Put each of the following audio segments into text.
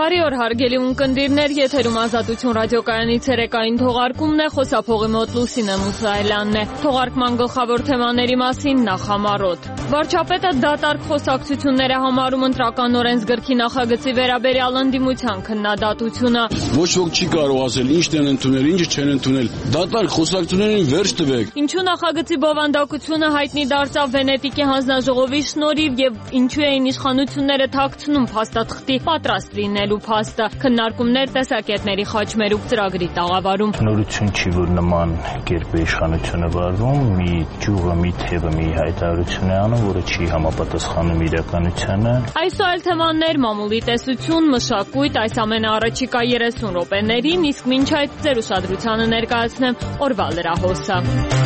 Բարի օր հարգելի ունկնդիրներ, եթերում Ազատություն ռադիոկայանի ցերեկային թողարկումն է, խոսափողի մոտ Լուսինե Մուսայելյանն է։ Թողարկման գլխավոր թեմաների մասին նախամարոտ։ Վարչապետը դատարկ խոսակցություններ է համարում ընտրական օրենսգրքի նախագծի վերաբերյալ ընդդիմության քննադատությունը։ Ոչ ոք չի կարող ասել ինչն են ընդունել, ինչը չեն ընդունել։ Դատարկ խոսակցություններին վերջ տվեք։ Ինչու նախագծի բովանդակությունը հայտնի դարձավ Վենետիկի հանձնաժողովի շնորհիվ եւ ինչու էին իշխանությունները թաքցնում փաստաթղթի պատրաստ լինելու փաստը։ Քննարկումներ տեսակետների խաչմերուկ ծրագրի տաղավարում։ Նորություն չի, որ նման կերպ է իշխանությունը վարվում, մի ճյուղը, մի թևը մի հայտարարություն է անում, որը չի համապատասխանում իրականությանը։ Այսօր այլ թեմաներ, մամուլի տեսություն, մշակույթ, այս ամենը առաջիկա 30 րոպեներին, իսկ մինչ այդ ձեր ուշադրությանը ներկայացնեմ օրվա լրահոսը։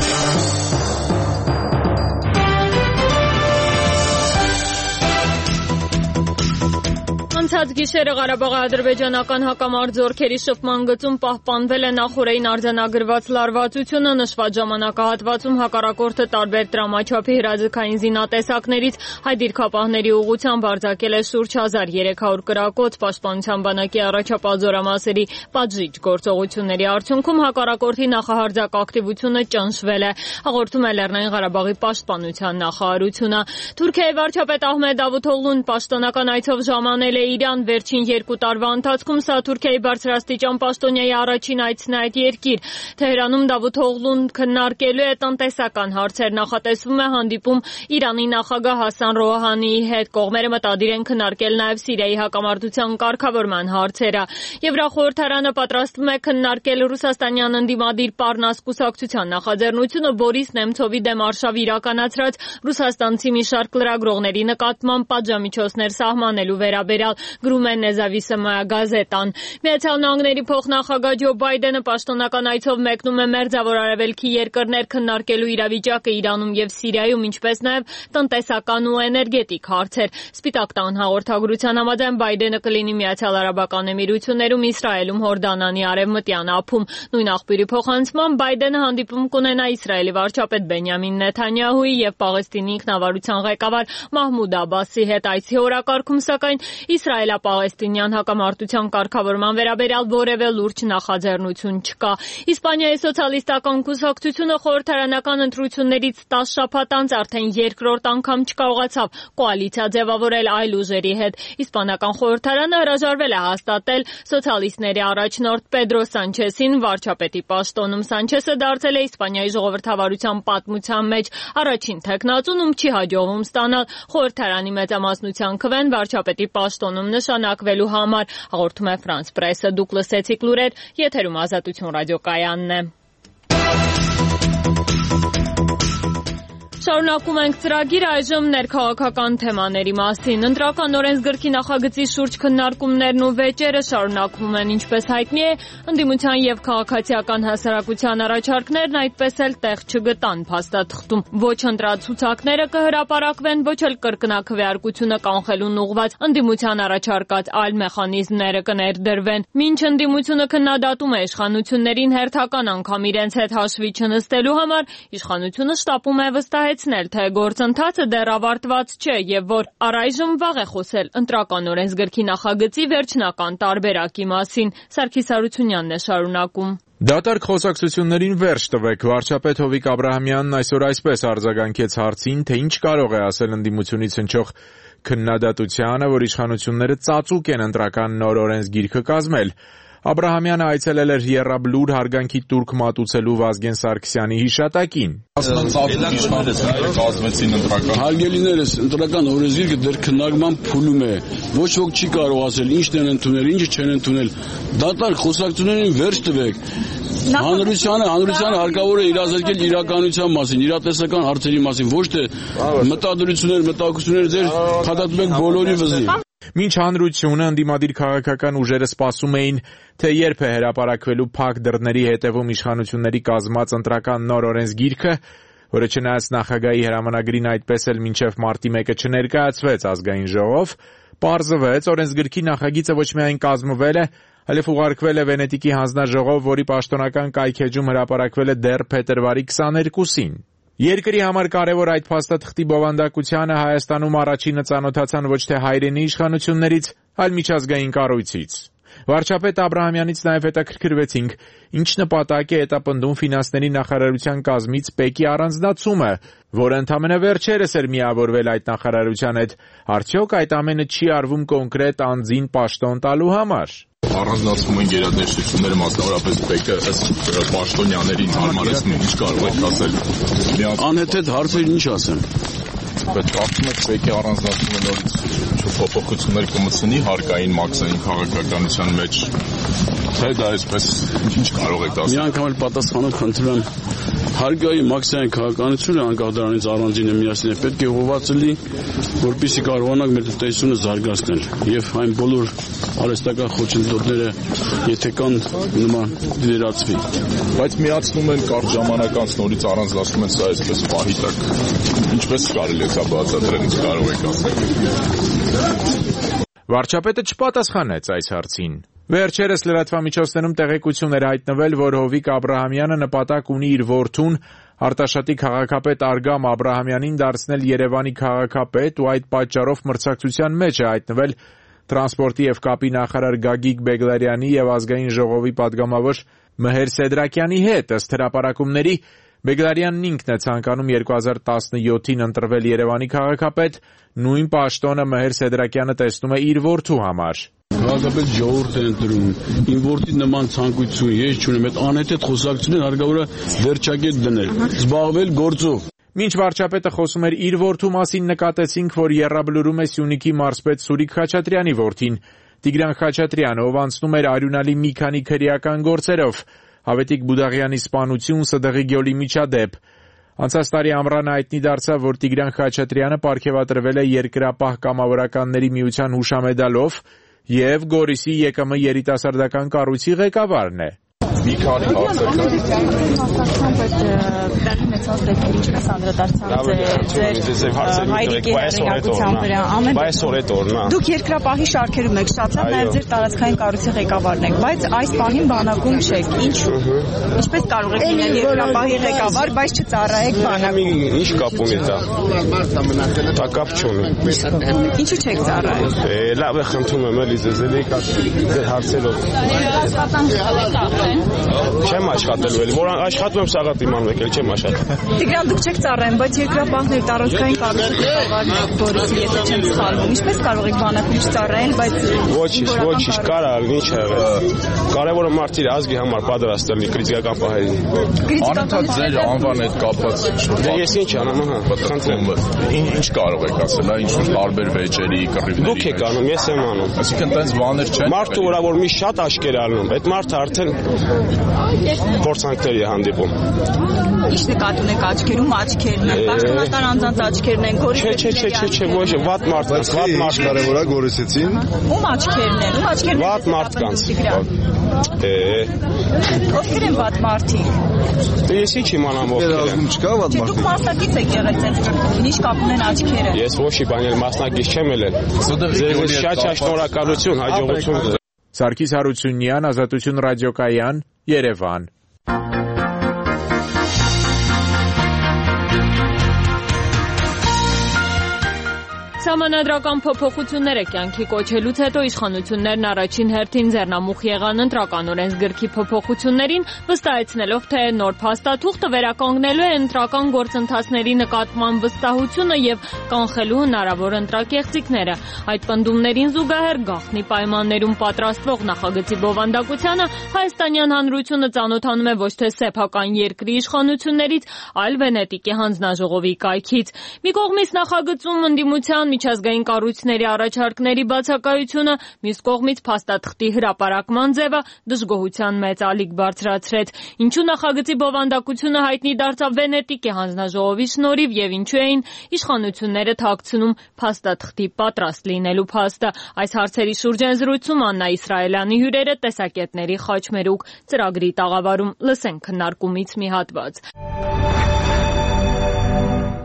Անցած գիշերը Ղարաբաղի ադրբեջանական հակամարտ զորքերի շփման գծում պահպանվել է նախօրեին արձանագրված լարվածությունը, նշված ժամանակահատվածում հակառակորդը տարբեր տրամաչափի հրաձգային զինատեսակներից հայ դիրքապահների ուղղությամբ արձակել է շուրջ 1300 կրակոց, պաշտպանության բանակի առաջապահ զորամասերի պատժիչ գործողությունների արդյունքում հակառակորդի նախահարձակ ակտիվությունը ճնշվել է, հաղորդում է Լեռնային Ղարաբաղի պաշտպանության նախարարությունը։ Թուրքիայի վարչապետ Ահմեդ Դավութօղլուն պաշտոնական այցով ժամանել է Իրան վերջին 2 տարվա ընթացքում, սա Թուրքիայի բարձրաստիճան պաշտոնյայի առաջին այցն է այդ երկիր։ Թեհրանում Դավութօղլուն քննարկելու է տնտեսական հարցեր, նախատեսվում է հանդիպում Իրանի նախագահ Հասան Ռոհանիի հետ։ Կողմերը մտադիր են քննարկել նաև Սիրիայի հակամարտության կարգավորման հարցերը։ Եվրախորհրդարանը պատրաստվում է քննարկել ռուսաստանյան ընդդիմադիր Պարնաս կուսակցության նախաձեռնությունը Բորիս Նեմցովի դեմ արշավ իրականացրած ռուսաստանցի մի շարք լրագրողների նկատմամբ պատժամիջոցներ սահմանելու վերաբերյալ, գրում է Նեզավիսմայա գազետան։ Միացյալ Նահանգների փոխնախագահ Ջո Բայդենը պաշտոնական այցով մեկնում է Մերձավոր Արևելքի երկրներ քննարկելու իրավիճակը Իրանում եւ Սիրիայում, ինչպես նաեւ տնտեսական ու էներգետիկ հարցեր։ Սպիտակ տան հաղորդագրության համաձայն Բայդենը կլինի Միացյալ Արաբական Էմիրություններում, Իսրայելում, Հորդանանի արևմտյան ափում։ Նույն աղբյուրի փոխանցմամբ Բայդենը հանդիպում կունենա Իսրայելի վարչապետ Բենյամին Նեթանյահուի եւ Պաղեստինի ինքնավարության ղեկավար Մահմուդ Աբասի հետ։ Այցի օրակարգում սակայն իսրայելա-պաղեստինյան հակամարտության կարգավորման վերաբերյալ որևէ լուրջ նախաձեռնություն չկա։ Իսպանիայի սոցիալիստական կուսակցությունը խորհրդարանական ընտրություններից 10 շաբաթ անց արդեն երկրորդ անգամ չկարողացավ կոալիցիա ձևավորել այլ ուժերի հետ։ Իսպանական խորհրդարանը հրաժարվել է հաստատել սոցիալիստների առաջնորդ Պեդրո Սանչեսին վարչապետի պաշտոնում։ Սանչեսը դարձել է Իսպանիայի ժողովրդավարության պատմության մեջ առաջին թեկնածուն, ում չի հաջողվում ստանալ խորհրդարանի մեծամասնության քվեն վարչապետի պաշտոնում նշանակվելու համար, հաղորդում է Ֆրանս Պրեսը։ Դուք լսեցիք լուրեր, եթերում Ազատություն ռադիոկայանն է։ Շարունակում ենք ծրագիրը, այժմ ներքաղաքական թեմաների մասին։ Ընտրական օրենսգրքի նախագծի շուրջ քննարկումներն ու վեճերը շարունակվում են, ինչպես հայտնի է, ընդդիմության եւ քաղաքացիական հասարակության առաջարկներն այդպես էլ տեղ չգտան փաստաթղթում։ Ոչ ընտրացուցակները կհրապարակվեն, ոչ էլ կրկնակվեարկությունը կանխելուն ուղղված ընդդիմության առաջարկած այլ մեխանիզմները կներդրվեն։ Մինչ ընդդիմությունը քննադատում է իշխանություններին հերթական անգամ իրենց հետ հաշվի չնստելու համար, իշխանությունը շտապում է վստահեցնել, թե գործընթացը դեռ ավարտված չէ եւ որ առայժմ վաղ է խոսել ընտրական օրենսգրքի նախագծի վերջնական տարբերակի մասին։ Սարգիս Հարությունյանն է շարունակում։ Դատարկ խոսակցություններին վերջ տվեք։ Վարչապետ Հովիկ Աբրահամյանն այսօր այսպես արձագանքեց հարցին, թե ինչ կարող է ասել ընդդիմությունից հնչող քննադատությանը, որ իշխանությունները ծածուկ են ընտրական նոր օրենսգիրքը կազմել։ Աբրահամյանը այցելել էր Եռաբլուր հարգանքի տուրք մատուցելու Վազգեն Սարգսյանի հիշատակին։ Հարգելիներս, ընտրական օրենսգիրքը դեռ քննարկման փուլում է։ Ոչ ոք չի կարող ասել ինչն են ընդունել, ինչը չեն ընդունել։ Դատարկ խոսակցություններին վերջ տվեք։ Հանրությանը հարկավոր է իրազեկել իրականության մասին, իրատեսական հարցերի մասին, ոչ թե մտադրություններ, մտահոգություններ ձեր փաթաթում եք բոլորի վզի։ Մինչ հանրությունը ընդդիմադիր քաղաքական ուժերը սպասում էին, թե երբ է հրապարակվելու փակ դռների հետևում իշխանությունների կազմած ընտրական նոր օրենսգիրքը, որը չնայած նախագահի հրամանագրին այդպես էլ մինչև մարտի 1-ը չներկայացվեց ազգային ժողով, պարզվեց օրենսգրքի նախագիծը ոչ միայն կազմվել է, այլև ուղարկվել է Վենետիկի հանձնաժողով, որի պաշտոնական կայքեջում հրապարակվել է դեռ փետրվարի 22-ին։ Երկրի համար կարևոր այդ փաստաթղթի բովանդակությանը Հայաստանում առաջինը ծանոթացան ոչ թե հայրենի իշխանություններից, այլ միջազգային կառույցից։ Վարչապետ Աբրահամյանից նաև հետաքրքրվեցինք, ինչ նպատակ է հետապնդում ֆինանսների նախարարության կազմից ՊԵԿ-ի առանձնացումը, որը ընդամենը վերջերս էր միավորվել այդ նախարարության հետ, արդյոք այդ ամենը չի արվում կոնկրետ անձին պաշտոն տալու համար։ Առանձնացվում են գերատեսչությունները, մասնավորապես ՊԵԿ-ը ըստ պաշտոնյաներին հարմարեցնում, ինչ կարող եք ասել։ Անհեթեթ հարցեր ինչ ասեմ։ Բայց կարծում եք ՊԵԿ-ի առանձնացումը նորից փոփոխություններ կմտցնի հարկային մաքսային քաղաքականության մեջ, թե դա այսպես ինչ կարող եք ասել։ Մի անգամ էլ պատասխանով խնդրում եմ, հարկայի մաքսային քաղաքականությունը անկախ դրանից առանձին միասին է պետք է ուղղված լինի, որպեսզի կարողանանք մեր տնտեսությունը զարգացնել եւ այն բոլոր արհեստական խոչընդոտները, եթե կան, նման դերացվի։ Բայց միացնում են կարճ ժամանակ անց նորից առանձնացնում են սա այսպես պահի տակ։ Ինչպես կարելի է սա բացատրել, ինչ կարող եք ասել։ Վարչապետը չպատասխանեց այս հարցին։ Վերջերս լրատվամիջոցներում տեղեկություն էր հայտնվել, որ Հովիկ Աբրահամյանը նպատակ ունի իր որդուն Արտաշատի քաղաքապետ Արգամ Աբրահամյանին դարձնել Երևանի քաղաքապետ ու այդ պատճառով մրցակցության մեջ է հայտնվել տրանսպորտի եւ կապի նախարար Գագիկ Բեգլարյանի եւ ազգային ժողովի падգամավոր Մհեր Սեդրակյանի հետ։ Ըստ հրապարակումների Բեգլարյանն ինքն է ցանկանում 2017-ին ընտրվել Երևանի քաղաքապետ, նույն պաշտոնը Մհեր Սեդրակյանը տեսնում է իր որդու համար։ Քաղաքապետ ժողովուրդ է ընտրում, իմ որդի նման ցանկություն ես չունեմ, այդ անհեթեթ խոսակցությունն հարկավոր է վերջակետ դնել, զբաղվել գործով։ Մինչ վարչապետը խոսում էր իր որդու մասին, նկատեցինք, որ եռաբլուրում է Սյունիքի մարզպետ Սուրիկ Խաչատրյանի որդին, Տիգրան Խաչատրյանը, ով անցնում էր արյունալի մի քանի քրեական գործերով, Հավետիկ Բուդաղյանի սպանություն, Սդղի գյոլի միջադեպ։ Անցած տարի ամռանը հայտնի դարձավ, որ Տիգրան Խաչատրյանը պարգևատրվել է Երկրապահ կամավորականների միության հուշամեդալով եւ Գորիսի ԵԿՄ երիտասարդական կառույցի ղեկավարն է։ Մի քանի հարցեր կան։ Մեծած դեպքեր ինչպես անդրադարձան ձեր հայրիկի հեղինակության վրա ամեն դուք երկրապահի շարքերում եք շատացած նաև ձեր տարածքային կառույցի ղեկավարն եք, բայց այս պահին բանակում չեք։ Ինչու՞։ Ինչպես կարող եք լինել երկրապահի ղեկավար, բայց չծառայեք բանակում։ Ինչ կապ ունի դա։ Դա կապ չունի։ Ինչու՞ չեք ծառայում։ Լավ է, խնդրում եմ էլի ձեր հարցերով։ Չեմ աշխատելու էլի, որ աշխատում եմ սաղատ իմանում եք, չեմ աշխատում։ Տիգրան, դուք չեք ծառայում, բայց երկրապահներ տարածքային կառույցի ղեկավարն եք, Գորիսի, եթե չեմ սխալվում։ Ինչպես կարող եք բանակում չծառայել, բայց Ոչինչ, կարա լինի, ինչ եղել։ Կարևորը մարդի ազգի համար պատրաստ լինի քրիտիկական պահերին։ Անընդհատ ձեր անվան հետ կապված Ես ինչ անեմ, խնդրեմ։ Ինչ կարող եք ասել, ինչ-որ տարբեր վեճերի, կռիվների։ Դուք եք անում, ես եմ անում։ Այսինքն տենց բաներ չեն։ Մարդը ուրա որ մի շատ աշկեր անում, այդ մարդը արդեն փորձանքների է հանդիպում։ Ինչ նկատի ունեք աչքերում, աչքերն են, պաշտոնատար անձանց աչքերն են, Չէ, ոչ, վատ մարդկանց, կարևորա Գորիսեցին։ Ում աչքերն են, վատ մարդկանց։ Ովքեր են վատ մարդիկ։ Դե ես ինչ իմանամ ովքեր են։ Չկա վատ մարդիկ։ Դուք մասնակից եք եղել ձեր, ինչ կապ ունեն աչքերը։ Ես ոչ մի բան էլ մասնակից չեմ ելել։ Ձեզ շատ շնորհակալություն, հաջողություն։ Սարգիս Հարությունյան, Ազատություն ռադիոկայան, Երևան։ Սահմանադրական փոփոխությունները կյանքի կոչելուց հետո իշխանություններն առաջին հերթին ձեռնամուխ եղան ընտրական օրենսգրքի փոփոխություններին, վստահեցնելով, թե նոր փաստաթուղթը վերականգնելու է ընտրական գործընթացների նկատմամբ վստահությունը եւ կանխելու հնարավոր ընտրակեղծիքները։ Այդ պնդումներին զուգահեռ գաղտնի պայմաններում պատրաստվող նախագծի բովանդակությանը Հայաստանյան Հանրությունը ծանոթանում է ոչ թե սեփական երկրի իշխանություններից, այլ Վենետիկի հանձնաժողովի կայքից։ Մի կողմից նախագծում ընդդիմության միջազգային կառույցների առաջարկների բացակայությունը, մյուս կողմից փաստաթղթի հրապարակման ձևը դժգոհության մեծ ալիք բարձրացրեց։ Ինչու նախագծի բովանդակությունը հայտնի դարձավ Վենետիկի հանձնաժողովի շնորհիվ եւ ինչու էին իշխանությունները թաքցնում փաստաթղթի պատրաստ լինելու փաստը։ Այս հարցերի շուրջ են զրույցում Աննա Իսրայելյանի հյուրերը տեսակետների խաչմերուկ ծրագրի տաղավարում։ Լսենք քննարկումից մի հատված։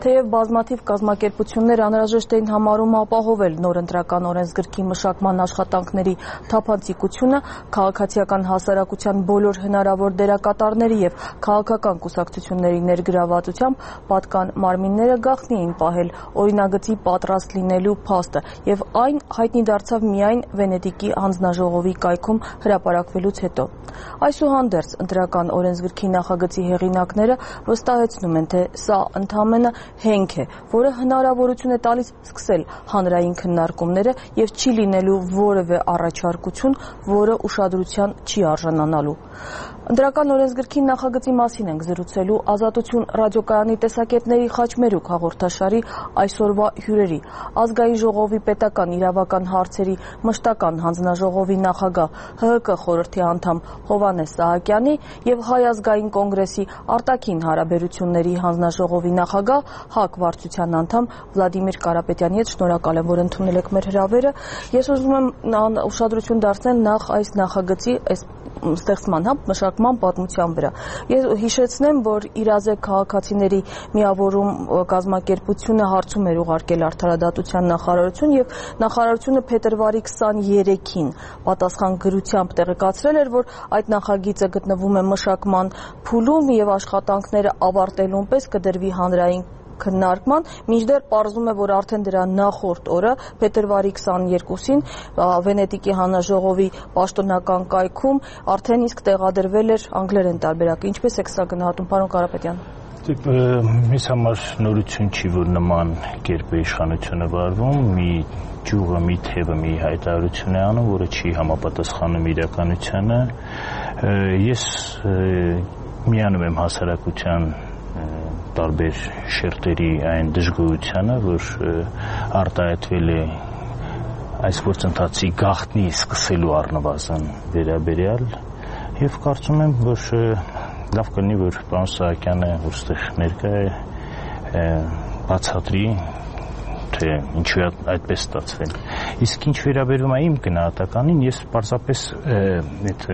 Թեև բազմաթիվ կազմակերպություններ անհրաժեշտ էին համարում ապահովել նոր ընտրական օրենսգրքի մշակման աշխատանքների թափանցիկությունը, քաղաքացիական հասարակության բոլոր հնարավոր դերակատարների եւ քաղաքական կուսակցությունների ներգրավվածությամբ պատկան մարմինները գաղտնի էին պահել օրինագծի պատրաստ լինելու փաստը եւ այն հայտնի դարձավ միայն Վենետիկի հանձնաժողովի կայքում հրապարակվելուց հետո։ Այսուհանդերձ ընտրական օրենսգրքի նախագծի հեղինակները վստահեցնում են, թե սա ընդամենը հենք է, որը հնարավորություն է տալիս սկսել հանրային քննարկումները եւ չի լինելու որևէ առաջարկություն, որը ուշադրության չի արժանանալու։ Ընտրական օրենսգրքի նախագծի մասին ենք զրուցելու Ազատություն ռադիոկայանի տեսակետների խաչմերուկ հաղորդաշարի այսօրվա հյուրերի, Ազգային ժողովի պետական իրավական հարցերի մշտական հանձնաժողովի նախագահ ՀՀԿ խորհրդի անդամ Հովհաննես Սահակյանի եւ Հայ ազգային կոնգրեսի արտաքին հարաբերությունների հանձնաժողովի նախագահ ՀԱԿ վարչության անդամ Վլադիմիր Կարապետյանի հետ շնորհակալ եմ, որ ընդունել եք մեր հրավերը։ Ես ուզում եմ ուշադրություն դարձնել նախ այս նախագծի ստեղծման մշակման պատմության վրա։ Ես հիշեցնեմ, որ իրազեկ քաղաքացիների միավորում կազմակերպությունը հարցում էր ուղարկել Արդարադատության նախարարություն եւ նախարարությունը փետրվարի 23-ին պատասխան գրությամբ տեղեկացրել էր, որ այդ նախագիծը գտնվում է մշակման փուլում եւ աշխատանքները ավարտելուն պես կդրվի հանրային քննարկման, մինչդեռ պարզվում է, որ արդեն դրա նախորդ օրը, փետրվարի 22-ին Վենետիկի հանձնաժողովի պաշտոնական կայքում արդեն իսկ տեղադրվել էր անգլերեն տարբերակը։ Ինչպես եք սա գնահատում, պարոն Կարապետյան։ Մեզ համար նորություն չի, որ նման կերպ է իշխանությունը վարվում, մի ճյուղը, մի թևը մի հայտարարություն է անում, որը չի համապատասխանում իրականությանը։ Ես միանում եմ հասարակության տարբեր շերտերի այն դժգոհությանը, որ արտահայտվել է այս գործընթացի գաղտնի սկսելու առնվազն վերաբերյալ եւ կարծում եմ, որ լավ կլինի, որ պարոն Սահակյանը, որ ստեղ ներկա է, բացատրի, թե ինչու է այդպես ստացվել։ Իսկ ինչ վերաբերում է իմ գնահատականին, ես պարզապես այդ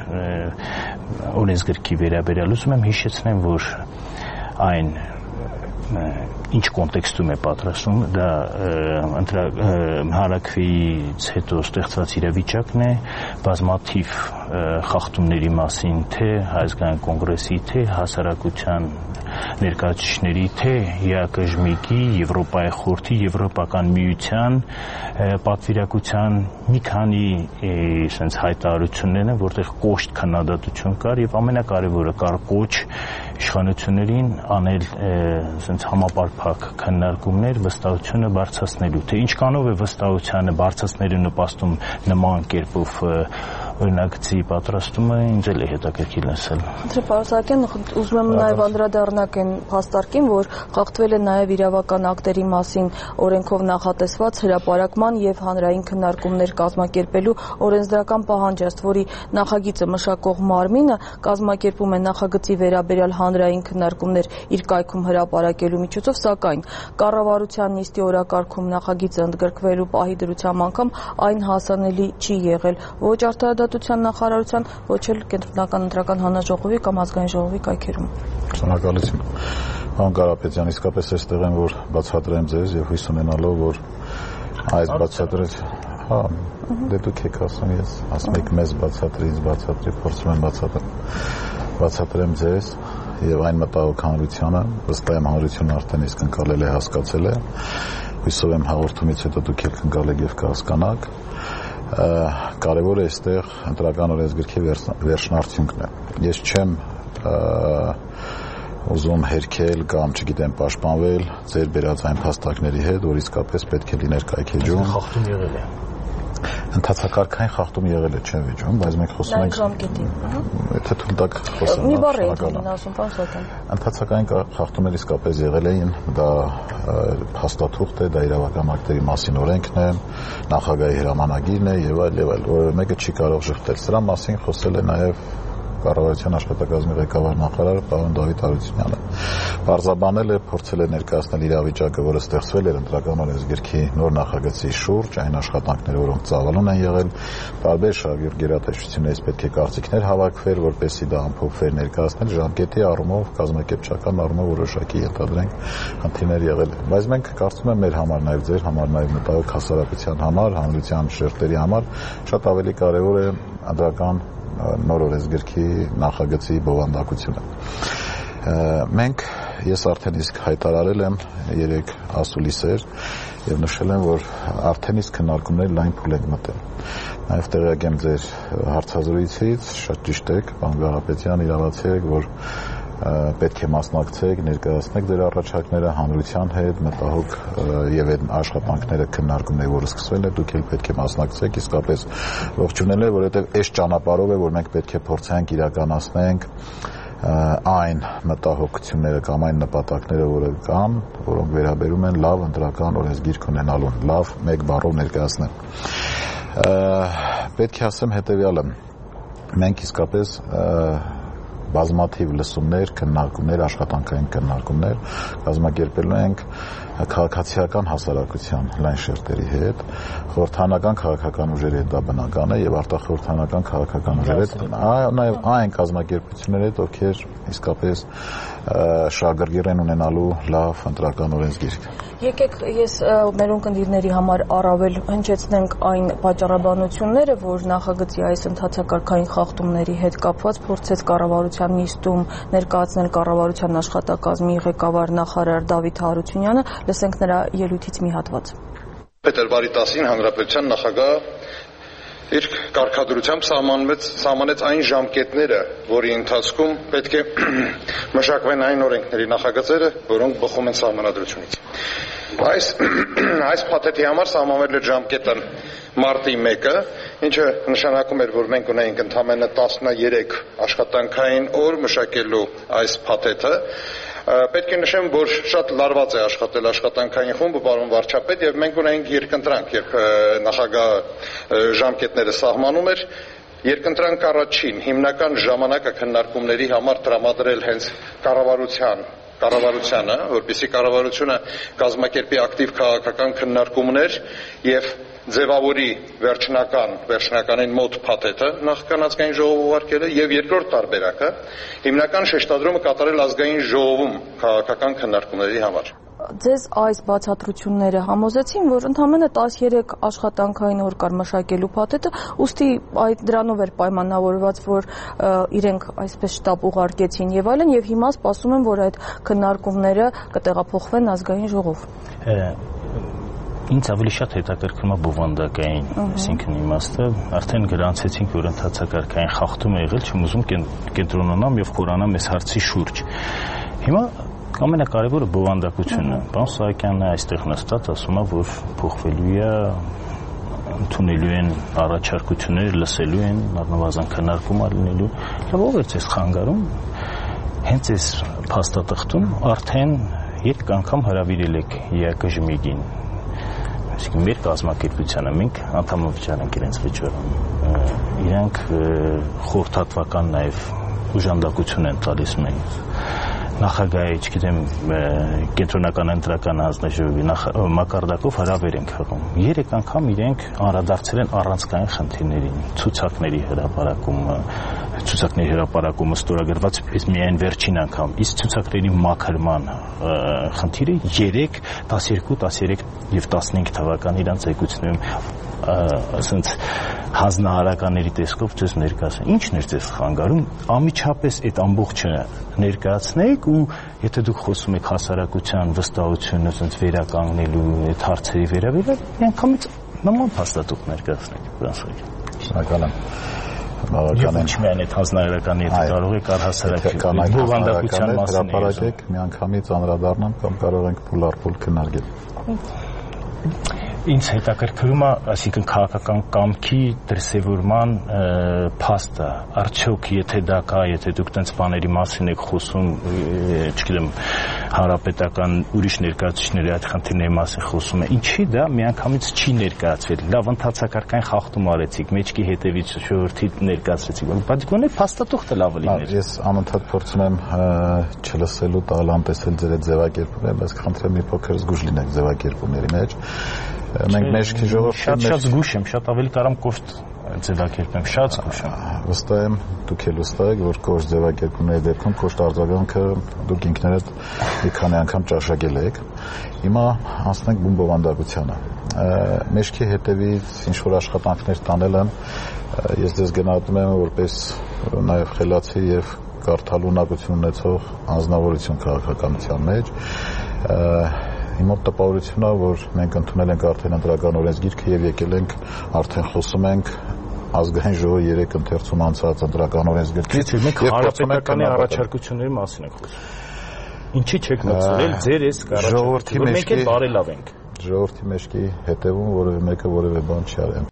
օրենսգրքի վերաբերյալ ուզում եմ հիշեցնեմ, որ այն ինչ կոնտեքստում է պատրաստում, դա հանրաքվեից հետո ստեղծված իրավիճակն է, բազմաթիվ խախտումների մասին, թե Հայ ազգային կոնգրեսի, թե հասարակության ներկայացուցիչների, թե ԵԱԿ-ի, Եվրոպայի խորհրդի, Եվրոպական միության պատվիրակության մի քանի հայտարարություններ են, որտեղ կոշտ քննադատություն կար եւ ամենակարևորը կար կոչ իշխանություններին անել համապարփակ քննարկումներ վստահությունը բարձրացնելու, թե ինչքանով է վստահությանը բարձրացնելու նպաստում նման կերպով օրինագծի պատրաստումը, ինձ էլ է հետաքրքիր լսել։ Պարոն Սահակյան, ուզում եմ նաև անդրադառնալ այն փաստարկին, որ խախտվել է նաև իրավական ակտերի մասին օրենքով նախատեսված հրապարակման եւ հանրային քննարկումներ կազմակերպելու օրենսդրական պահանջաստ, որի նախագիծը մշակող մարմինը կազմակերպում է նախագծի վերաբերյալ հանրային քննարկումներ իր կայքում հրապարակելու միջոցով, սակայն կառավարության նիստի օրակարգում նախագիծը ընդգրկվելու պահի դրությամբ անգամ այն հասանելի չի եղել ոչ Արդարադատության նախարարության, ոչ էլ Կենտրոնական ընտրական հանձնաժողովի կամ Ազգային ժողովի կայքերում։ Շնորհակալություն։ Պարոն Կարապետյան, իսկապես այստեղ եմ, որ բացատրեմ ձեզ եւ հույս ունենալով, որ այս բացատրել, դե դուք եք ասում, ես ասում եք մեզ բացատրի, ինձ բացատրի, փորձում եմ բացատրեմ ձեզ եւ այն մտահոգանությանը, վստահ եմ հանրությունը արդեն իսկ ընկալել է, հասկացել է։ Հույսով եմ հաղորդումից հետո դուք եք ընկալել եւ կհասկանաք։ Կարևորը այստեղ ընտրական օրենսգրքի վերջնարդյունքն է։ Ես չեմ ուզում հերքել կամ, չգիտեմ, պաշտպանվել ձեր բերած այն փաստարկների հետ, որ իսկապես պետք է լիներ կայքեջում։ Խախտում եղել է։ Ընթացակարգային խախտում եղել է, չեմ վիճում, բայց մենք խոսում ենք ժամկետի։ Եթե թույլ տաք խոսանք։ Մի բառ եմ ասում, պարոն Սահակյան։ Ընթացակային խախտումներ իսկապես եղել էին, դա փաստաթուղթ է, դա իրավական ակտերի մասին օրենքն է, նախագահի հրամանագիրն է եւ այլ, որը մեկը չի կարող շղթել։ Սրա մասին խոսել է նաեւ կառավարության աշխատակազմի ղեկավար նախարար պարոն Դավիթ Հարությունյանը բարձրաբանել է, փորձել է ներկայացնել իրավիճակը, որը ստեղծվել էր ընտրական օրենսգրքի նոր նախագծի շուրջ, այն աշխատանքները, որոնք ծավալուն են եղել, տարբեր շահագյուր գերատեսչություններից պետք է կարծիքներ հավաքվեր, որպեսզի դա ամփոփվեր, ներկայացնել ժամկետի առումով, կազմակերպչական առումով որոշակի ենթադրենք խնդիրներ եղել։ Բայց մենք կարծում եմ մեր համար, նաև ձեր համար, նաև մտահոգ հասարակության համար, հանրության շերտերի համար շատ ավելի կարևոր է ընտրական նոր օրենսգրքի նախագծի բովանդակությունը։ Ես արդեն իսկ հայտարարել եմ 3 ասուլիսեր եւ նշել եմ, որ արդեն իսկ քննարկումներ լայն փուլ են մտել։ Նաև տեղյակ եմ ձեր հարցազրույցից, շատ ճիշտ եք, պարոն Գարապետյան, իրավացեք, որ պետք է մասնակցեք, ներկայացնեք ձեր առաջարկները հանրության հետ, մտահոգ եւ այդ աշխատանքները քննարկումներ, որը սկսվել է, դուք էլ պետք է մասնակցեք, իսկապես ողջունել է, որովհետեւ այս ճանապարհով է, որ մենք պետք է փորձենք իրականացնենք այն մտահոգությունները կամ այն նպատակները, որոնք կան, որոնք վերաբերում են լավ ընտրական օրենսգիրք ունենալուն, լավ մեկ բառով ներկայացնել։ Պետք է ասեմ հետեւյալը. մենք իսկապես բազմաթիվ լսումներ, քննարկումներ, աշխատանքային քննարկումներ կազմակերպելու ենք քաղաքացիական հասարակության լայն շերտերի հետ, խորհրդանական քաղաքական ուժերի հետ դա բնական է եւ արտախորհրդանական քաղաքական ուժերի հետ, նաեւ այն կազմակերպությունների հետ, ովքեր իսկապես շահագրգիռ են ունենալու լավ ընտրական օրենսգիրք։ Եկեք ես մեր ունկնդիրների համար առավել հնչեցնենք այն պատճառաբանությունները, որ նախագծի այս ընթացակարգային խախտումների հետ կապված փորձեց կառավարության նիստում ներկայացնել կառավարության աշխատակազմի ղեկավար նախարար Դավիթ Հարությունյանը, լսենք նրա ելույթից մի հատված։ Փետրվարի 10-ին հանրապետության նախագահը իր կարգադրությամբ սահմանեց այն ժամկետները, որի ընթացքում պետք է մշակվեն այն օրենքների նախագծերը, որոնք բխում են սահմանադրությունից։ Այս փաթեթի համար սահմանվել էր ժամկետը մարտի 1-ը, ինչը նշանակում էր, որ մենք ունեինք ընդամենը 13 աշխատանքային օր մշակելու այս փաթեթը։ Պետք է նշեմ, որ շատ լարված է աշխատել աշխատանքային խումբը, պարոն վարչապետ, եւ մենք ունենք երկընտրանք, երբ նախագահը ժամկետները սահմանում էր, երկընտրանք առաջին հիմնական ժամանակը քննարկումների համար տրամադրել հենց կառավարությանը, որպեսզի կառավարությունը կազմակերպի ակտիվ քաղաքական քննարկումներ եւ ձևավորի վերջնականին մոտ փաթեթը նախքան ազգային ժողով ուղարկելը եւ երկրորդ տարբերակը հիմնական շեշտադրումը կատարել ազգային ժողովում քաղաքական քննարկումների համար։ Ձեզ այս բացատրությունները համոզեցին, որ ընդամենը 13 աշխատանքային օր կար մշակելու փաթեթը, ուստի դրանով էր պայմանավորված, որ իրենք այսպես շտապ ուղարկեցին եւ այլն, եւ հիմա սպասում են, որ այդ քննարկումները կտեղափոխվեն ազգային ժողով։ Ինձ ավելի շատ հետաքրքրում է բովանդակային, այսինքն իմաստը, արդեն գրանցեցինք, որ ընթացակարգային խախտում է եղել, չեմ ուզում կենտրոնանամ եւ խորանամ այս հարցի շուրջ։ Հիմա ամենակարևորը բովանդակությունն է։ Պարոն Սահակյանն այստեղ նստած ասում է, որ փոխվելու է, ընդունելու են առաջարկություններ, լսելու են, առնվազն քննարկում լինելու։ Լավ, ով է ձեզ խանգարում։ Հենց այս փաստաթղթում արդեն 2 անգամ հրավիրել եք ԵԱԿ-ին։ Այսինքն մեր կազմակերպությանը մենք անդամավճար ենք իրենց վճարում։ Իրանք խորհրդատվական նաև օժանդակություն են տալիս մեզ։ Նախագահի, չգիտեմ, կենտրոնական ընտրական հանձնաժողովի մակարդակով հրավեր են հղում։ 3 անգամ իրենք անդրադարձել են առանցքային խնդիրներին, ցուցակների հրապարակումը ստորագրված միայն վերջին անգամ, իսկ ցուցակների մաքրման խնդիրը 3, 12, 13 եւ 15 թվական իրանց եկուցնում ասենց հանձնարարականների տեսքով ձեզ ներկայացնեն։ Ինչն էր ձեզ խանգարում ամիջապես այդ ամբողջը ներկայացնեք ու եթե դուք խոսում եք հասարակության վստահությունը ասենց վերականգնելու այդ հարցերի վերաբերյալ, միանգամից նման փաստաթուղթ ներկայացնեք, բանսակ։ Բավական է։ Ոչ միայն այդ հանձնարարականի հետ կարող եք առհասարակական բովանդակության մասին հրապարակեք, միանգամից անդրադառնամ կամ կարող ենք փուլ առ փուլ քննարկել։ Ինձ հետաքրքրում է, այսինքն քաղաքական կամքի դրսևորման փաստը, արդյոք եթե դա կա, եթե դուք տենց բաների մասին եք խոսում, չգիտեմ, հանրապետական ուրիշ ներկայացուցիչների այդ խնդիրների մասին խոսում է, ինչի դա միանգամից չի ներկայացվել։ Լավ, ընդհանրակարգային խախտում արեցիք, մեջքի հետևից ժողովրդի ներկայացրեցիք, բայց գոնե փաստաթուղթը լավ լիներ։ Ես անընդհատ փորձում եմ չլսելու, տալ անտեսել ձեր այդ ձևակերպումը, բայց խնդրեմ մի փոքր զգուշ լինեք ձևակերպումների մեջ։ Մենք մեջքի ժողովրդի շատ զգուշ եմ, շատ ավելի կարամ կոշտ ձևակերպեմ, շատ զգուշ եմ։ Վստահ եմ, դուք էլ վստահ եք, որ կոշտ ձևակերպումների դեպքում կոշտ արձագանքը դուք ինքներդ մի քանի անգամ ճաշակել եք։ Հիմա անցնենք բուն բովանդակությանը։ Մեջքի հետևից ինչ որ աշխատանքներ տանել են, ես ձեզ գնահատում եմ որպես նաև խելացի եւ կարդալու ունակություն ունեցող անձնավորություն քաղաքականության մեջ։ Իմ մոտ տպավորությունն է, որ մենք ընդունել ենք արդեն ընտրական օրենսգիրքը եւ եկել ենք արդեն խոսում ենք ազգային ժողովի 3 ընթերցում անցած ընտրական օրենսգիրքից եւ հանրապետականի առաջարկությունների մասին ենք խոսում։ Ինչի՞ չեք մտցրել ձեր այս ժողովրդի մենք էլ բարելավ ենք։ Ժողովրդի մեջքի հետևում որևէ մեկը որևէ բան չի արել։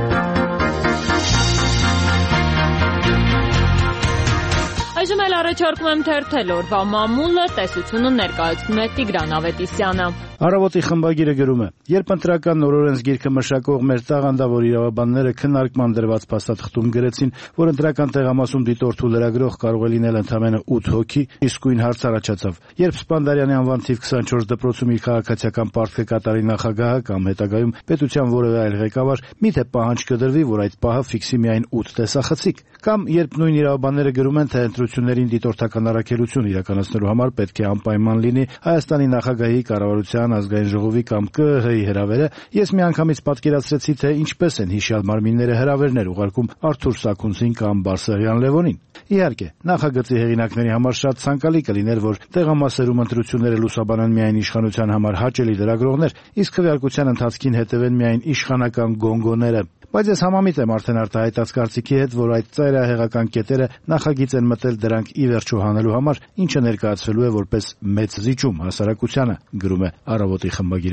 Այժմ էլ առաջարկում եմ թերթել օրվա մամուլը, տեսությունը ներկայացնում է Տիգրան Ավետիսյանը։ Առավոտի խմբագիրը գրում է. երբ ընտրական նոր օրենսգիրքը մշակող մեր տաղանդավոր իրավաբանները քննարկման դրված փաստաթղթում գրեցին, որ ընտրական տեղամասում դիտորդ ու լրագրող կարող է լինել ընդամենը 8 հոգի, իսկույն հարց առաջացավ. երբ Սպանդարյանի անվան թիվ 24 դպրոցում իր քաղաքացիական պարտքը կատարի նախագահը կամ հետագայում պետության որևէ այլ ղեկավար, միթե պահանջ կդրվի, որ այդ պահը ֆիքսի միայն 8 տեսախցիկ, կամ երբ նույն իրավաբանները գրում են, թե ընտրություններին դիտորդական առաքելություն իրականացնելու համար պետք է անպայման լինի Հայաստանի նախագահի կառավարության ազգային ժողովի կամ ԿԸՀ-ի հրավերը, ես միանգամից պատկերացրեցի, թե ինչպես են հիշյալ մարմինները հրավերներ ուղարկում Արթուր Սաքունցին կամ Բարսեղյան Լևոնին։ Իհարկե, նախագծի հեղինակների համար շատ ցանկալի կլիներ, որ տեղամասերում ընտրությունները լուսաբանեն միայն իշխանության համար հաճելի լրագրողներ, իսկ քվեարկության ընթացքին հետևեն միայն իշխանական գոնգոները։ Բայց ես համամիտ եմ արդեն արտահայտած կարծիքի հետ, որ այդ ծայրահեղական կետերը նախագիծ են մտել դրանք ի վերջո հանելու համար, ինչը ներկայացվելու է որպես մեծ զիջում հասարակությանը, գրում է Առավոտի խմբագիրը։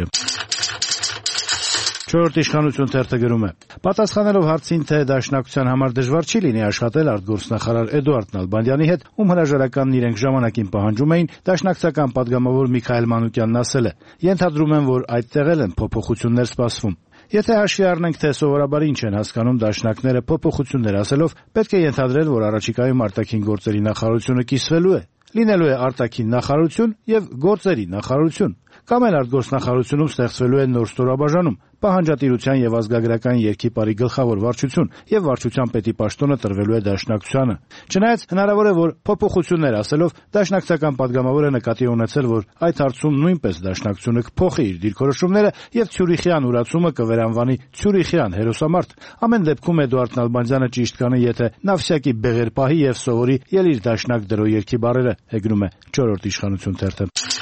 Չորրորդ իշխանություն թերթը գրում է. պատասխանելով հարցին, թե դաշնակցության համար դժվար չի լինի աշխատել արտգործնախարար Էդուարդ Նալբանդյանի հետ, ում հրաժարականն իրենք ժամանակին պահանջում էին, դաշնակցական պատգամավոր Միքայել Մանուկյանն ասել է. ենթադրում եմ, որ այդտեղ էլ են փոփոխություններ սպասվում։ Եթե հաշվի առնենք, թե սովորաբար ինչ են հասկանում դաշնակները փոփոխություններ ասելով, պետք է ենթադրել, որ առաջիկայում արտաքին գործերի նախարարությունը կիսվելու է։ Լինելու է արտաքին նախարարություն եւ գործերի նախարարություն, կամ էլ արտգործնախարարությունում ստեղծվելու է նոր ստորաբաժանում, պահանջատիրության եւ ազգագրական երկիպարի գլխավոր վարչություն եւ վարչության պետի պաշտոնը տրվելու է դաշնակցությանը։ Չնայած հնարավոր է, որ փոփոխություններ ասելով դաշնակցական պատգամավորը նկատի ունեցել, որ այդ հարցում նույնպես դաշնակցությունը կփոխի իր դիրքորոշումները եւ Ցյուրիխյան ուրացումը կվերանվանի Ցյուրիխյան հերոսամարտ։ Ամեն դեպքում Էդուարդ Նալբանդյանը ճիշտ կանի, եթե նավսյակի բեղեր պահի եւ սովորի ելիր դաշնակ դրո երկի բարերը, հեգնում է 4-րդ իշխանություն թերթը։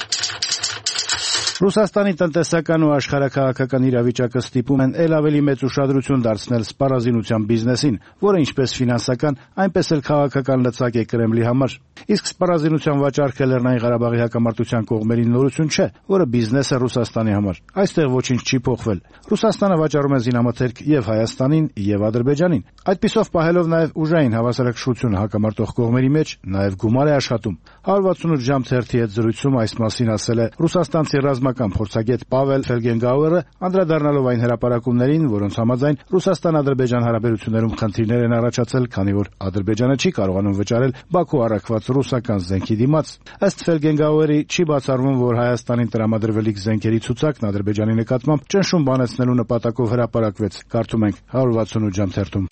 Ռուսաստանի տնտեսական ու աշխարհաքաղաքական իրավիճակը ստիպում են ել ավելի մեծ ուշադրություն դարձնել սպառազինության բիզնեսին, որը ինչպես ֆինանսական, այնպես էլ քաղաքական լծակ է Կրեմլի համար։ Իսկ սպառազինության վաճառքը Լեռնային Ղարաբաղի հակամարտության կողմերի նորություն չէ, որը բիզնես է Ռուսաստանի համար։ Այստեղ ոչինչ չի փոխվել։ Ռուսաստանը վաճառում է զինամթերք եւ Հայաստանին, եւ Ադրբեջանին։ Այդպիսով պահելով նաեւ ուժային հավասարակշռությունը հակամարտող կողմերի մեջ, նաեւ գումար է աշխատում։ 168 ժամ թերթի հետ զրույցում այս մասին ասել է ռուսաստանցի ռազմական փորձագետ Պավել Ֆելգենգաուերը, անդրադառնալով այն հրապարակումներին, որոնց համաձայն Ռուսաստան-Ադրբեջան հարաբերություններում խնդիրներ են առաջացել, քանի որ Ադրբեջանը չի կարողանում վճարել Բաքու առաքված ռուսական զենքի դիմաց։ Ըստ Ֆելգենգաուերի չի բացառվում, որ Հայաստանին տրամադրվելիք զենքերի ցուցակն Ադրբեջանի նկատմամբ ճնշում բանեցնելու նպատակով հրապարակվեց, կարդում ենք 168 ժամ թերթում։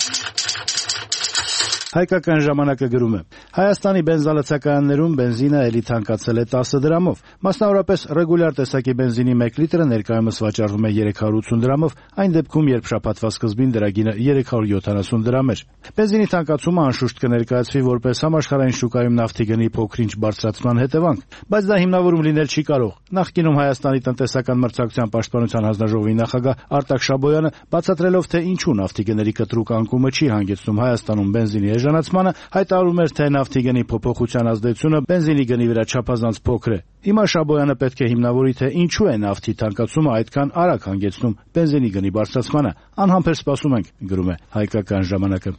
Հայկական ժամանակը գրում է. Հայաստանի բենզալցակայաններում բենզինը էլի թանկացել է 10 դրամով։ Մասնավորապես ռեգուլյար տեսակի բենզինի 1 լիտրը ներկայումս վաճառվում է 380 դրամով, այն դեպքում, երբ շաբաթվա սկզբին դրա գինը 370 դրամ էր։ Բենզինի թանկացումը անշուշտ կներկայացվի որպես համաշխարհային շուկայում նավթի գնի փոքրինչ բարձրացման հետևանք, բայց դա հիմնավորում լինել չի կարող։ Նախկինում Հայաստանի տնտեսական մրցակցության պաշտպանության հանձնաժողովի նախագահ Արտակ Շաբոյանը բացատրելով, թե ինչու նավթի գների կտրուկ անկումը չի հանգեցնում Հայաստանում բենզինի էժանացմանը, հայտարարում էր, թե նավթի գնի փոփոխության ազդեցությունը բենզինի գնի վրա չափազանց փոքր է։ Հիմա Շաբոյանը պետք է հիմնավորի, թե ինչու է նավթի թանկացումը այդքան արագ հանգեցնում բենզինի գնի բարձրացմանը։ Անհամբեր սպասում ենք, գրում է Հայկական ժամանակը։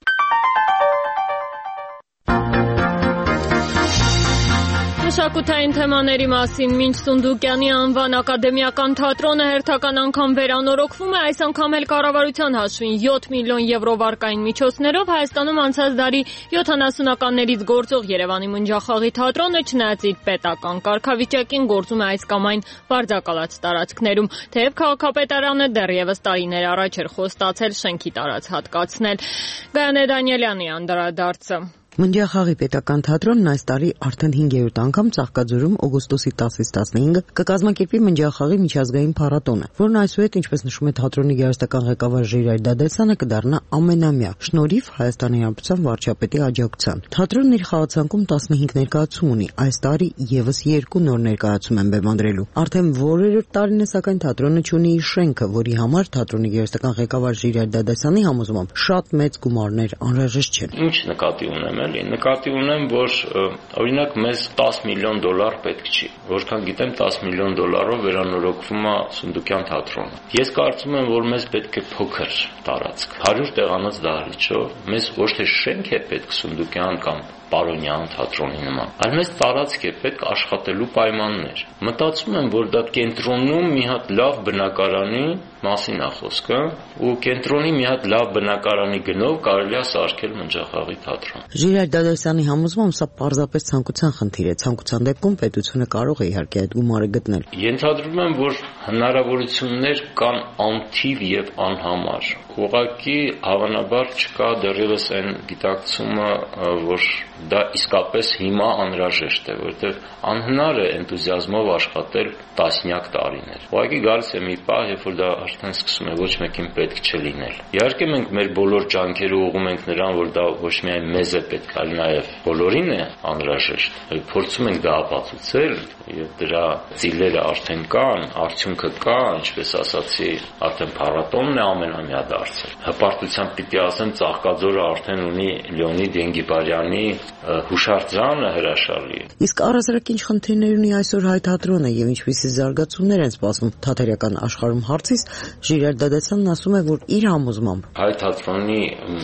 Մշակութային թեմաների մասին մինչ Սունդուկյանի անվան ակադեմիական թատրոնը հերթական անգամ վերանորոգվում է, այս անգամ էլ կառավարության հաշվին 7 միլիոն եվրո վարկային միջոցներով Հայաստանում անցած դարի 70-ականներից գործող Երևանի Մնջախաղի թատրոնը չնայած իր պետական կարգավիճակին գործում է այս կամ այն վարձակալած տարածքներում, թեև քաղաքապետարանը դեռևս տարիներ առաջ էր խոստացել շենքի տարած հատկացնել։ Գայանե Դանիելյանի անդրադարձը։ Մնջախաղի պետական թատրոնն այս տարի արդեն 5-րդ անգամ Ծաղկաձորում օգոստոսի 10-ից 15 կկազմակերպի Մնջախաղի միջազգային փառատոնը, որն այսուհետ, ինչպես նշում է թատրոնի գեղարվեստական ղեկավար Ժիրայր Դադասյանը, կդառնա ամենամյա, շնորհիվ Հայաստանի Հանրապետության վարչապետի աջակցության։ Թատրոնն իր խաղացանկում 15 ներկայացում ունի, այս տարի եւս 2 նոր ներկայացում են բեմադրելու։ Արդեն որերորդ տարին է, սակայն թատրոնը չունի իր շենքը, որի համար թատրոնի գեղարվեստական ղեկավար Ժիրայր Դադասյանի համոզմամբ շատ մեծ գումարներ անհրաժեշտ չեն։ Ինչ նկատի ունեմ Նկատի ունեմ, որ օրինակ մեզ $10 միլիոն պետք չի, որքան գիտեմ $10 միլիոն վերանորոգվում է Սունդուկյան թատրոնը։ Ես կարծում եմ, որ մեզ պետք է փոքր տարածք, 100 տեղանոց դահլիճով, մեզ ոչ թե շենք է պետք Սունդուկյան կամ Պարոնյան թատրոնի նման, այլ մեզ տարածք է պետք աշխատելու պայմաններ։ Մտածում եմ, որ դա կենտրոնում մի հատ լավ բնակարանի մասին է խոսքը, ու կենտրոնի մի հատ լավ բնակարանի գնով կարելի է սարքել Մնջախաղի թատրոն։ Ժիրայր Դադասյանի համոզմամբ սա պարզապես ցանկության խնդիր է, ցանկության դեպքում պետությունը կարող է իհարկե այդ գումարը գտնել։ Ենթադրում եմ, որ հնարավորություններ կան անթիվ եւ անհամար։ Ուղղակի հավանաբար չկա դեռևս այն գիտակցումը, որ դա իսկապես հիմա անհրաժեշտ է, որովհետև անհնար է էնտուզիազմով աշխատել տասնյակ տարիներ։ Ուղղակի գալիս է մի պահ, երբ որ դա արդեն սկսում է ոչ մեկին պետք չլինել։ Իհարկե մենք մեր բոլոր ջանքերը ուղղում ենք նրան, որ դա ոչ միայն մեզ է պետք, այլ նաև բոլորին է անհրաժեշտ։ Փորձում ենք դա ապացուցել, եւ դրա ծիլերը արդեն կան, արդյունքը կա, ինչպես ասացի, արդեն փառատոնն է ամենամյա դարձել։ Հպարտությամբ պիտի ասեմ, Ծաղկաձորը արդեն ունի Լեոնիդ Ենգիբարյանի հուշարձանը հրաշալի։ Իսկ առհասարակ ինչ խնդիրներ ունի այսօր հայ թատրոնը եւ ինչպիսի զարգացումներ են սպասվում թատերական աշխարհում հարցից, Ժիրայր Դադասյանն ասում է, որ իր համոզմամբ հայ թատրոնի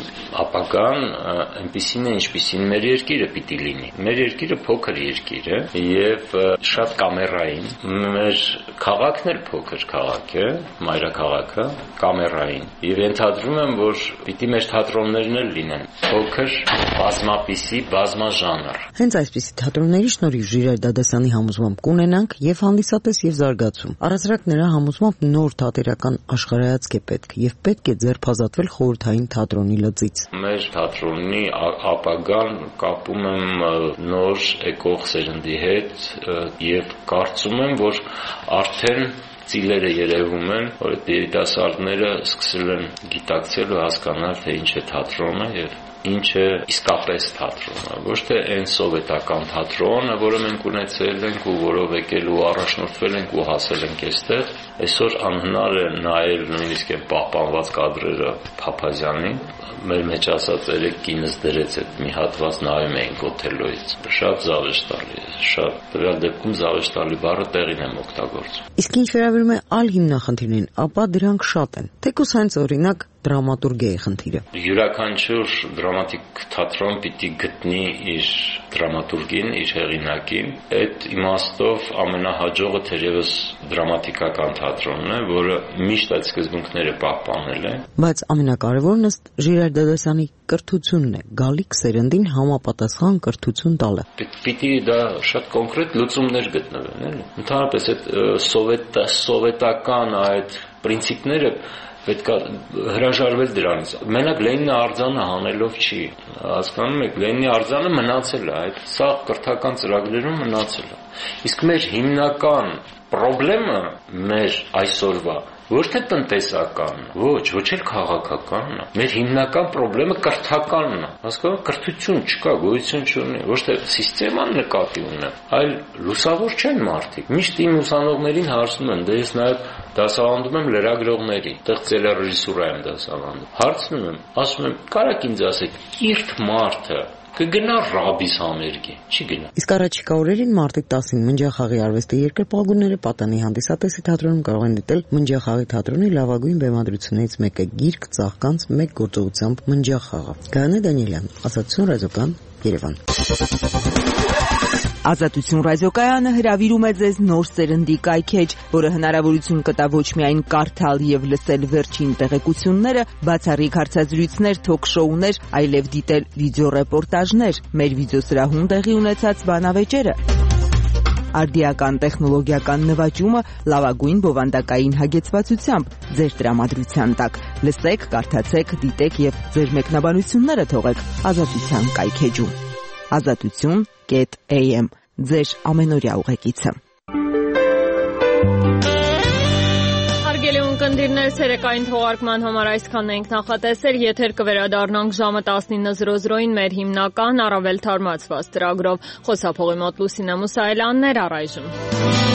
ապագան այնպիսին է, ինչպիսին մեր երկիրը պիտի լինի։ Մեր երկիրը փոքր երկիր է եւ շատ կամերային։ Մեր քաղաքն էլ փոքր քաղաք է, մայրաքաղաքը կամերային։ Եվ ենթադրում եմ, որ պիտի մեր թատրոններն էլ լինեն փոքր, բազմապիսի, բազմաժանր։ Հենց այսպիսի թատրոնների շնորհիվ Ժիրայր Դադասյանի համոզմամբ կունենանք եւ հանդիսատես եւ զարգացում։ Առհասարակ նրա համոզմամբ նոր թատերական աշխարհայացք է պետք եւ պետք է ձերբազատվել խորհրդային թատրոնի լծից։ Մեր թատրոնի ապագան կապում եմ նոր եկող սերնդի հետ եւ կարծում եմ, որ արդեն ծիլերը երևում են, որ երիտասարդները սկսել են գիտակցել ու հասկանալ, թե ինչ է թատրոնը եւ ինչ է իսկապես թատրոնը, ոչ թե այն սովետական թատրոնը, որը մենք ունեցել ենք ու որով եկել ու առաջնորդվել ենք ու հասել ենք այստեղ, այսօր անհնար է նայել նույնիսկ այն պահպանված կադրերը Փափազյանի, մեր մեջ ասած երեք կինս դրեց այդ մի հատված նայում էինք Օթելոյից, շատ զավեշտալի է, շատ տվյալ դեպքում զավեշտալի բառը տեղին եմ օգտագործում։ Իսկ ինչ վերաբերում է այլ հիմնախնդիրներին, ապա դրանք շատ են, թեկուզ հենց օրինակ դրամատուրգիայի խնդիրը։ Յուրաքանչյուր դրամատիկ թատրոն պիտի գտնի իր դրամատուրգին, իր հեղինակին։ Այդ իմաստով ամենահաջողը թերևս դրամատիկական թատրոնն է, որը միշտ այդ սկզբունքները պահպանել է։ Բայց ամենակարևորն ըստ Ժիրայր Դադասյանի կրթությունն է, գալիք սերնդին համապատասխան կրթություն տալը։ Պիտի դա շատ կոնկրետ լուծումներ գտնվեն, էլի։ Ընդհանրապես այդ սովետական այդ պրինցիպները պետք է հրաժարվել դրանից։ Մենակ Լենինի արձանը հանելով չի, հասկանում եք, Լենինի արձանը մնացել է, այդ սա կրթական ծրագրերում մնացել է։ Իսկ մեր հիմնական խնդրը մեր այսօրվա ոչ թե տնտեսականն է, ոչ էլ քաղաքականն է։ Մեր հիմնական խնդրը կրթականն է։ Հասկանում, կրթություն չկա, գոյություն չունի, ոչ թե համակարգան նկատի ունեմ, այլ լուսավոր չեն մարդիկ։ Միշտ իմ ուսանողներին հարցնում եմ, դե ես նաև դասավանդում եմ լրագրողների, տեղ ռեժիսուրա եմ դասավանդում։ Հարցնում եմ, ասում եմ, կարաք ինձ ասեք, իրդ մարդը կգնա ռաբիս համերգի, չի գնա։ Իսկ առաջիկա օրերին մարտի 10-ին Մնջախաղի արվեստի երկրպագուները Պատանի հանդիսատեսի թատրոնում կարող են դիտել Մնջախաղի թատրոնի լավագույն բեմադրություններից մեկը՝ գիրք ծաղկանց մեկ գործողությամբ Մնջախաղը։ Գայանե Դանիելյան, Ասացություն ռադիոկան, Երևան։ Ազատություն ռադիոկայանը հրավիրում է ձեզ նոր սերնդի կայքեջ, որը հնարավորություն կտա ոչ միայն կարդալ եւ լսել վերջին տեղեկությունները, բացառիկ հարցազրույցներ, թոք-շոուներ, այլև դիտել վիդեոռեպորտաժներ, մեր վիդեոսրահում տեղի ունեցած բանավեճերը, արդիական տեխնոլոգիական նվաճումը լավագույն բովանդակային հագեցվածությամբ ձեր տրամադրության տակ։ Լսեք, կարդացեք, դիտեք եւ ձեր մեկնաբանությունները թողեք Ազատության կայքեջում։ Ազատություն.am ձեր ամենօրյա ուղեկիցը։ Հարգելի ունկնդիրներ, ցերեկային թողարկման համար այսքանն ենք նախատեսել, եթեր կվերադառնանք ժամը 19:00-ին մեր հիմնական առավել թարմացված ծրագրով։ Խոսափողի մոտ Լուսինե Մուսայելյանն էր, առայժմ։